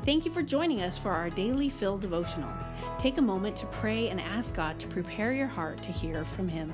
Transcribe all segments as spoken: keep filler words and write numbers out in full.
Thank you for joining us for our daily Fill devotional. Take a moment to pray and ask God to prepare your heart to hear from Him.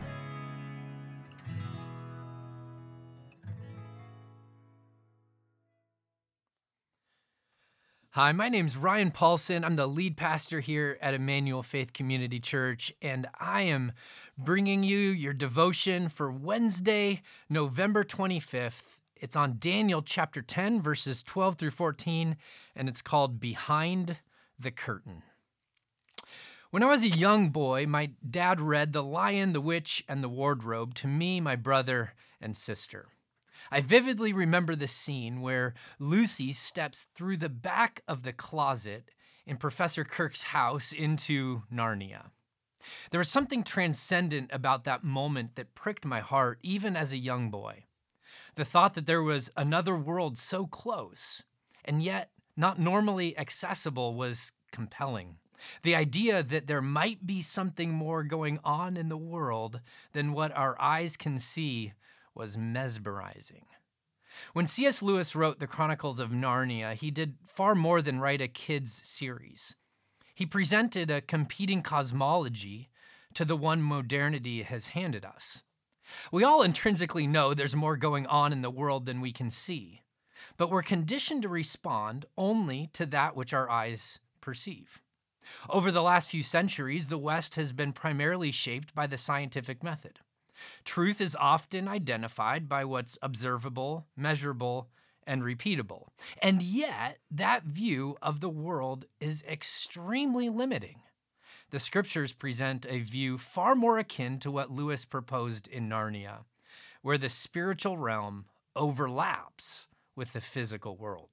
Hi, my name's Ryan Paulson. I'm the lead pastor here at Emmanuel Faith Community Church, and I am bringing you your devotion for Wednesday, November twenty-fifth. It's on Daniel chapter ten, verses twelve through fourteen, and it's called Behind the Curtain. When I was a young boy, my dad read The Lion, the Witch, and the Wardrobe to me, my brother, and sister. I vividly remember the scene where Lucy steps through the back of the closet in Professor Kirk's house into Narnia. There was something transcendent about that moment that pricked my heart, even as a young boy. The thought that there was another world so close, and yet not normally accessible, was compelling. The idea that there might be something more going on in the world than what our eyes can see was mesmerizing. When C S Lewis wrote the Chronicles of Narnia, he did far more than write a kids' series. He presented a competing cosmology to the one modernity has handed us. We all intrinsically know there's more going on in the world than we can see, but we're conditioned to respond only to that which our eyes perceive. Over the last few centuries, the West has been primarily shaped by the scientific method. Truth is often identified by what's observable, measurable, and repeatable. And yet, that view of the world is extremely limiting. The scriptures present a view far more akin to what Lewis proposed in Narnia, where the spiritual realm overlaps with the physical world.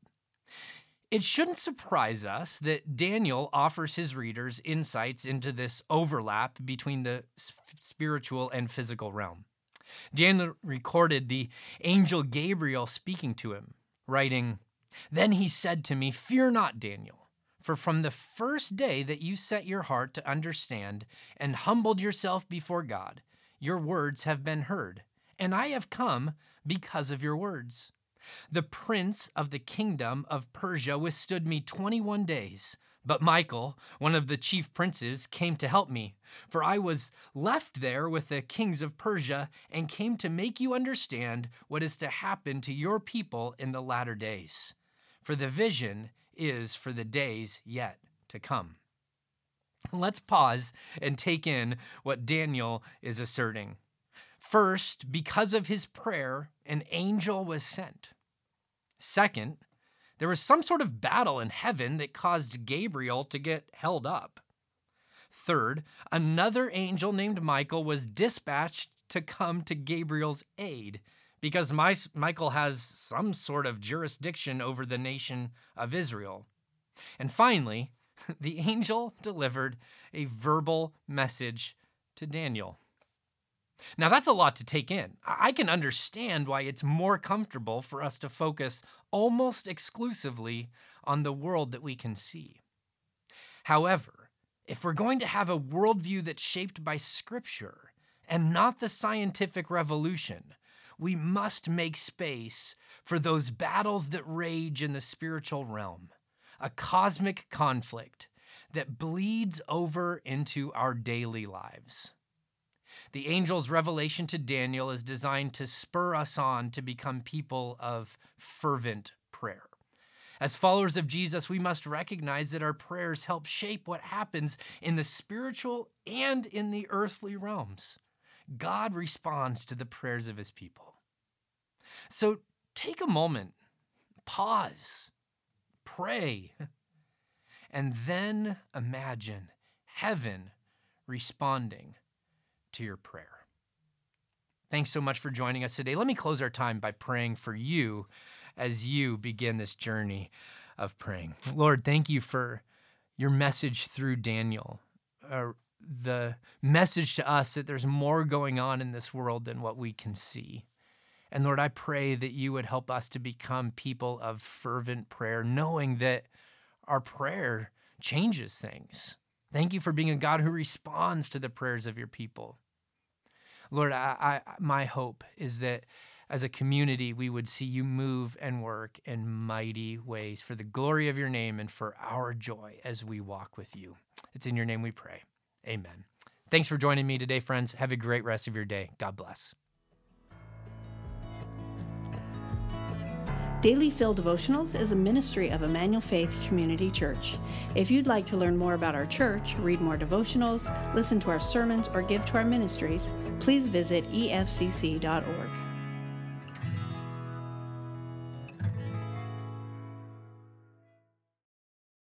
It shouldn't surprise us that Daniel offers his readers insights into this overlap between the spiritual and physical realm. Daniel recorded the angel Gabriel speaking to him, writing, "Then he said to me, 'Fear not, Daniel, for from the first day that you set your heart to understand and humbled yourself before God, your words have been heard, and I have come because of your words. The prince of the kingdom of Persia withstood me twenty-one days, but Michael, one of the chief princes, came to help me, for I was left there with the kings of Persia and came to make you understand what is to happen to your people in the latter days. For the vision is for the days yet to come.'" Let's pause and take in what Daniel is asserting. First, because of his prayer, an angel was sent. Second, there was some sort of battle in heaven that caused Gabriel to get held up. Third, another angel named Michael was dispatched to come to Gabriel's aid because My- Michael has some sort of jurisdiction over the nation of Israel. And finally, the angel delivered a verbal message to Daniel. Now, that's a lot to take in. I can understand why it's more comfortable for us to focus almost exclusively on the world that we can see. However, if we're going to have a worldview that's shaped by Scripture and not the scientific revolution, we must make space for those battles that rage in the spiritual realm, a cosmic conflict that bleeds over into our daily lives. The angel's revelation to Daniel is designed to spur us on to become people of fervent prayer. As followers of Jesus, we must recognize that our prayers help shape what happens in the spiritual and in the earthly realms. God responds to the prayers of his people. So take a moment, pause, pray, and then imagine heaven responding to your prayer. Thanks so much for joining us today. Let me close our time by praying for you as you begin this journey of praying. Lord, thank you for your message through Daniel, uh, the message to us that there's more going on in this world than what we can see. And Lord, I pray that you would help us to become people of fervent prayer, knowing that our prayer changes things. Thank you for being a God who responds to the prayers of your people. Lord, I, I, my hope is that as a community, we would see you move and work in mighty ways for the glory of your name and for our joy as we walk with you. It's in your name we pray. Amen. Thanks for joining me today, friends. Have a great rest of your day. God bless. Daily Fill Devotionals is a ministry of Emmanuel Faith Community Church. If you'd like to learn more about our church, read more devotionals, listen to our sermons, or give to our ministries, please visit e f c c dot org.